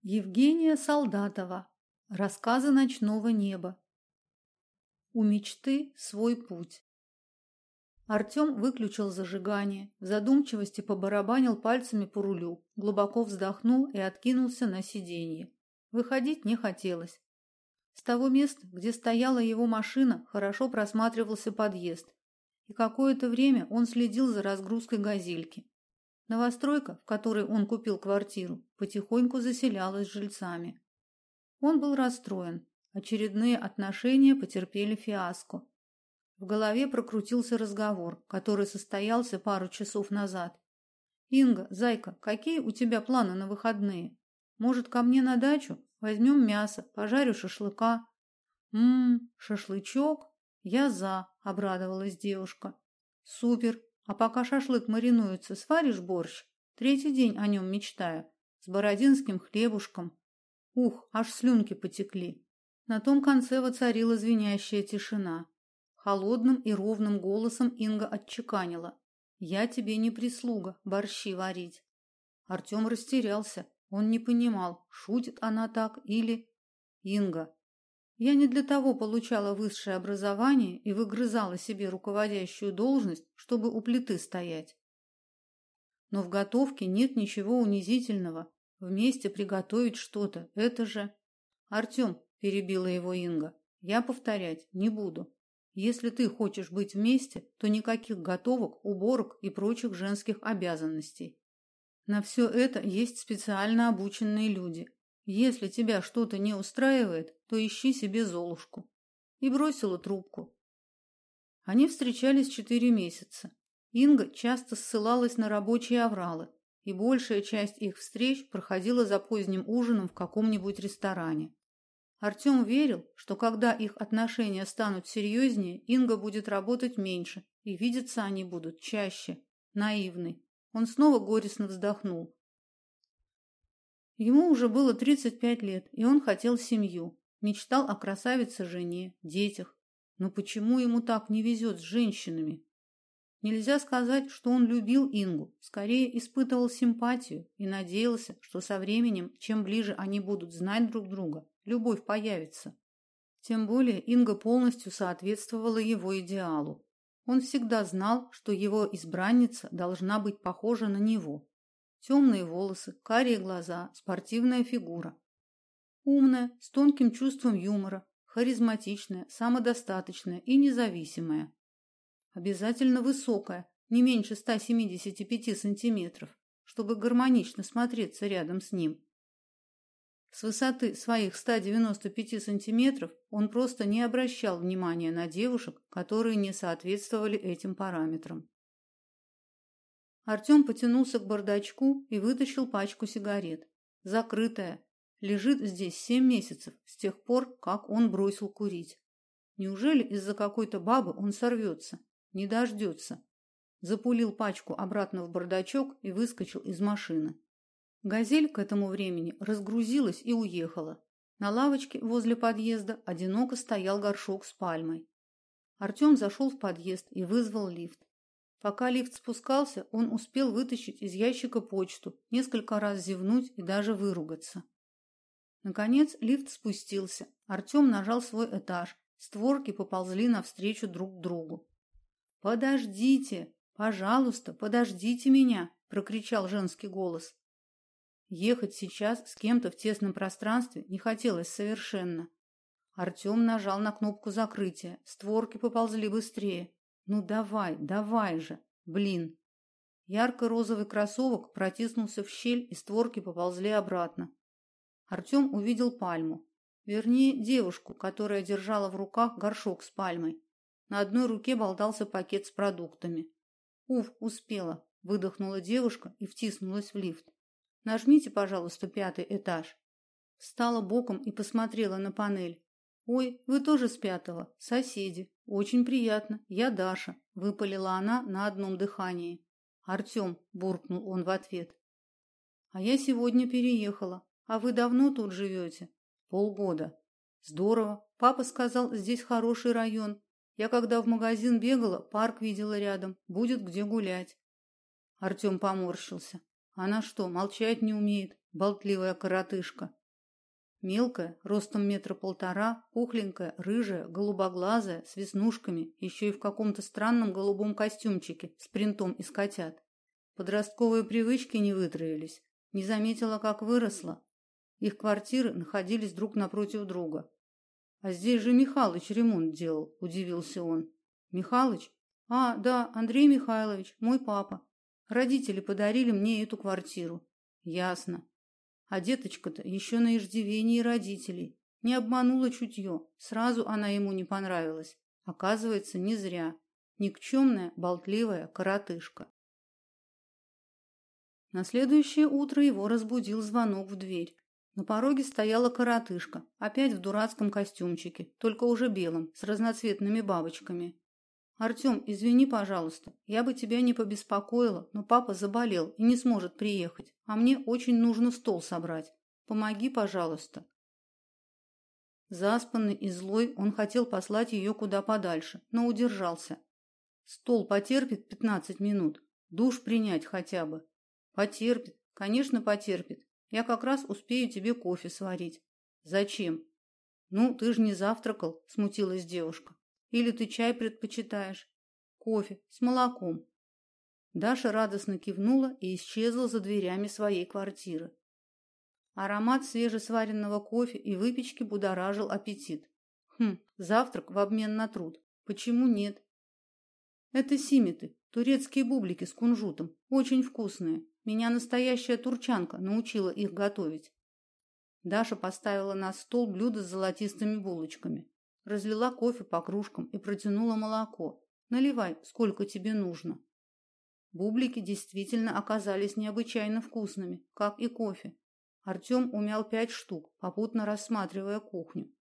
Евгения Солдатова. Рассказы ночного неба. У мечты свой путь. Артем выключил зажигание, в задумчивости побарабанил пальцами по рулю, глубоко вздохнул и откинулся на сиденье. Выходить не хотелось. С того места, где стояла его машина, хорошо просматривался подъезд, и какое-то время он следил за разгрузкой газельки. Новостройка, в которой он купил квартиру, потихоньку заселялась жильцами. Он был расстроен. Очередные отношения потерпели фиаско. В голове прокрутился разговор, который состоялся пару часов назад. «Инга, зайка, какие у тебя планы на выходные? Может, ко мне на дачу? Возьмем мясо, пожарю шашлыка». Шашлычок? Я за», — обрадовалась девушка. «Супер. А пока шашлык маринуется, сваришь борщ? Третий день о нем мечтаю. С бородинским хлебушком. Ух, аж слюнки потекли». На том конце воцарила звенящая тишина. Холодным и ровным голосом Инга отчеканила: «Я тебе не прислуга борщи варить». Артем растерялся. Он не понимал, шутит она так или... «Инга, я не для того получала высшее образование и выгрызала себе руководящую должность, чтобы у плиты стоять. Но в готовке нет ничего унизительного. Вместе приготовить что-то – это же...» «Артем», – перебила его Инга, – «я повторять не буду. Если ты хочешь быть вместе, то никаких готовок, уборок и прочих женских обязанностей. На все это есть специально обученные люди. Если тебя что-то не устраивает, то ищи себе Золушку». И бросила трубку. Они встречались 4 месяца. Инга часто ссылалась на рабочие авралы, и большая часть их встреч проходила за поздним ужином в каком-нибудь ресторане. Артем верил, что когда их отношения станут серьезнее, Инга будет работать меньше, и видеться они будут чаще. Наивный. Он снова горестно вздохнул. Ему уже было 35 лет, и он хотел семью, мечтал о красавице-жене, детях. Но почему ему так не везет с женщинами? Нельзя сказать, что он любил Ингу, скорее испытывал симпатию и надеялся, что со временем, чем ближе они будут знать друг друга, любовь появится. Тем более Инга полностью соответствовала его идеалу. Он всегда знал, что его избранница должна быть похожа на него. Темные волосы, карие глаза, спортивная фигура. Умная, с тонким чувством юмора, харизматичная, самодостаточная и независимая. Обязательно высокая, не меньше 175 сантиметров, чтобы гармонично смотреться рядом с ним. С высоты своих 195 сантиметров он просто не обращал внимания на девушек, которые не соответствовали этим параметрам. Артем потянулся к бардачку и вытащил пачку сигарет. Закрытая. Лежит здесь 7 месяцев, с тех пор, как он бросил курить. Неужели из-за какой-то бабы он сорвется? Не дождется. Запулил пачку обратно в бардачок и выскочил из машины. «Газель» к этому времени разгрузилась и уехала. На лавочке возле подъезда одиноко стоял горшок с пальмой. Артем зашел в подъезд и вызвал лифт. Пока лифт спускался, он успел вытащить из ящика почту, несколько раз зевнуть и даже выругаться. Наконец лифт спустился. Артем нажал свой этаж. Створки поползли навстречу друг другу. «Подождите! Пожалуйста, подождите меня!» – прокричал женский голос. Ехать сейчас с кем-то в тесном пространстве не хотелось совершенно. Артем нажал на кнопку закрытия. Створки поползли быстрее. «Ну давай же! Блин!» Ярко-розовый кроссовок протиснулся в щель, и створки поползли обратно. Артем увидел пальму. Вернее, девушку, которая держала в руках горшок с пальмой. На одной руке болтался пакет с продуктами. «Уф, успела!» – выдохнула девушка и втиснулась в лифт. «Нажмите, пожалуйста, 5-й этаж». Встала боком и посмотрела на панель. «Ой, вы тоже с 5-го? Соседи. Очень приятно. Я Даша», – выпалила она на одном дыхании. «Артем», – буркнул он в ответ. «А я сегодня переехала. А вы давно тут живете?» «Полгода». «Здорово. Папа сказал, здесь хороший район. Я когда в магазин бегала, парк видела рядом. Будет где гулять». Артем поморщился. «Она что, молчать не умеет? болтливая коротышка. Мелкая, ростом 1,5 метра, пухленькая, рыжая, голубоглазая, с веснушками, еще и в каком-то странном голубом костюмчике с принтом из котят. Подростковые привычки не вытравились. Не заметила, как выросла. Их квартиры находились друг напротив друга. «А здесь же Михалыч ремонт делал», – удивился он. «Михалыч? А, да, Андрей Михайлович, мой папа. Родители подарили мне эту квартиру». «Ясно. А деточка-то еще на иждивении родителей. Не обманула чутье. Сразу она ему не понравилась. Оказывается, не зря. Никчемная, болтливая коротышка». На следующее утро его разбудил звонок в дверь. На пороге стояла коротышка, опять в дурацком костюмчике, только уже белом, с разноцветными бабочками. «Артем, извини, пожалуйста, я бы тебя не побеспокоила, но папа заболел и не сможет приехать, а мне очень нужно стол собрать. Помоги, пожалуйста». Заспанный и злой, он хотел послать ее куда подальше, но удержался. «Стол потерпит 15 минут, душ принять хотя бы». «Потерпит, конечно, потерпит. Я как раз успею тебе кофе сварить». «Зачем?» «Ну, ты же не завтракал», – смутилась девушка. «Или ты чай предпочитаешь?» «Кофе с молоком». Даша радостно кивнула и исчезла за дверями своей квартиры. Аромат свежесваренного кофе и выпечки будоражил аппетит. Завтрак в обмен на труд. Почему нет? Это симиты, турецкие бублики с кунжутом, очень вкусные. Меня настоящая турчанка научила их готовить. Даша поставила на стол блюдо с золотистыми булочками, разлила кофе по кружкам и протянула молоко. «Наливай, сколько тебе нужно». Бублики действительно оказались необычайно вкусными, как и кофе. Артем умял 5 штук, попутно рассматривая кухню.